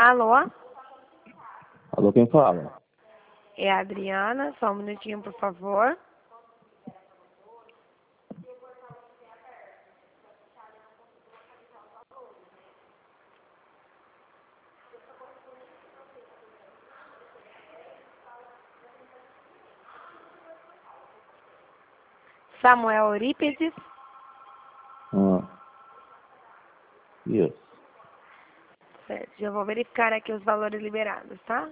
Alô? Alô, quem fala? É a Adriana, só um minutinho, por favor. Samuel Eurípides. Isso. Certo, já vou verificar aqui os valores liberados, tá?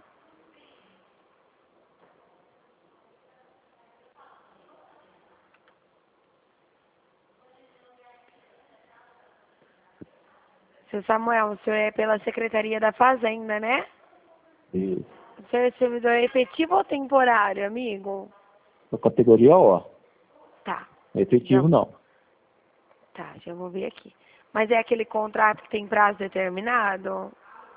Seu Samuel, o senhor é pela Secretaria da Fazenda, né? Isso. O senhor é servidor efetivo ou temporário, amigo? A categoria O. Tá. Efetivo não. Tá, já vou ver aqui. Mas é aquele contrato que tem prazo determinado?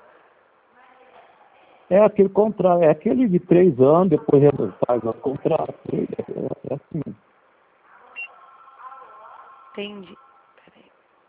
É aquele contrato, é aquele de 3 anos, depois faz outro contrato. É assim. Entendi. Peraí.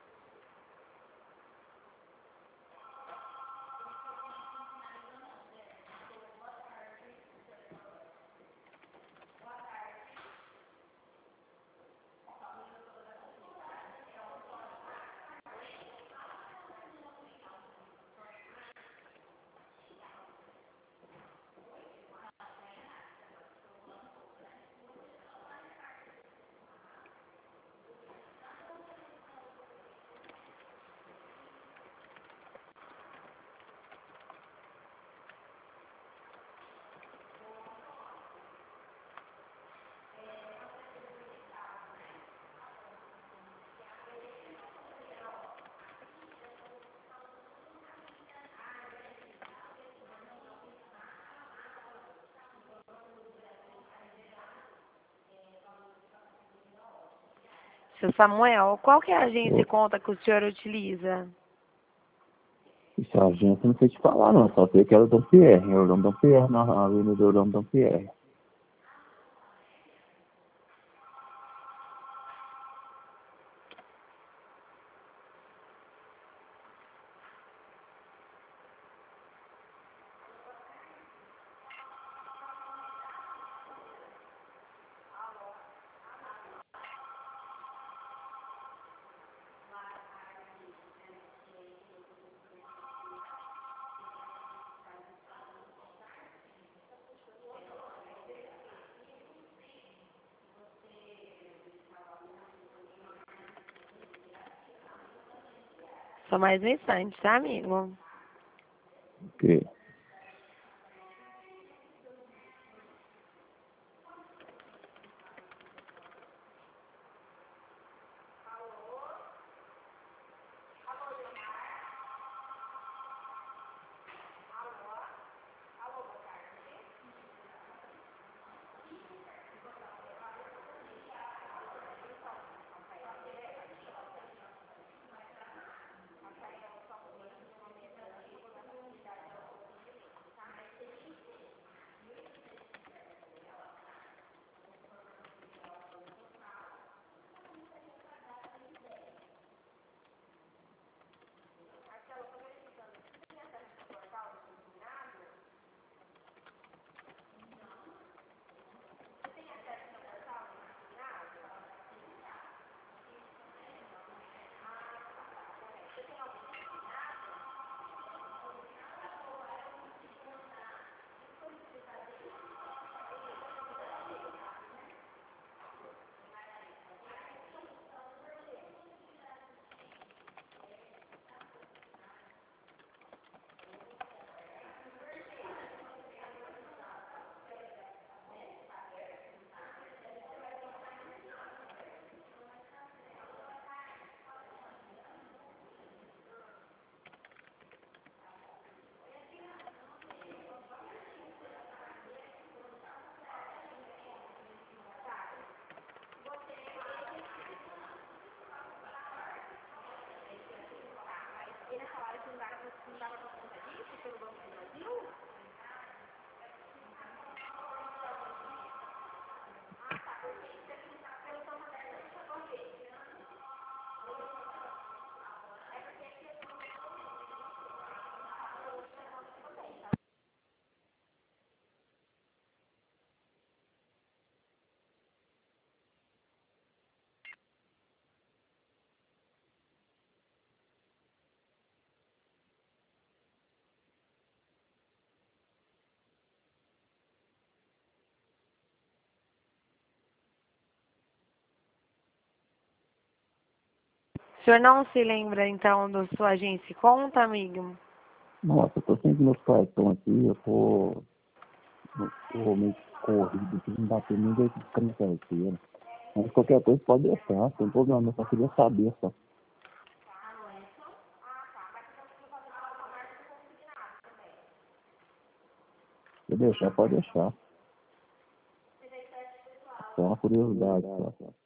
Seu Samuel, qual que é a agência e conta que o senhor utiliza? Isso a agência não sei te falar não, só sei que era Dom Pierre, Orlando Dom Pierre, na Avenida Orlando Dom Pierre. Só mais um instante, tá, amigo? Ok. senhor não se lembra, então, da sua agência e conta, amigo? Nossa, eu tô sem meus cartões aqui, eu tô meio corrido aqui, não dá tempo nem de ficar na carteira. Mas qualquer coisa pode deixar, não tem problema, eu só queria saber só. Se deixar, pode deixar. Só uma curiosidade, só.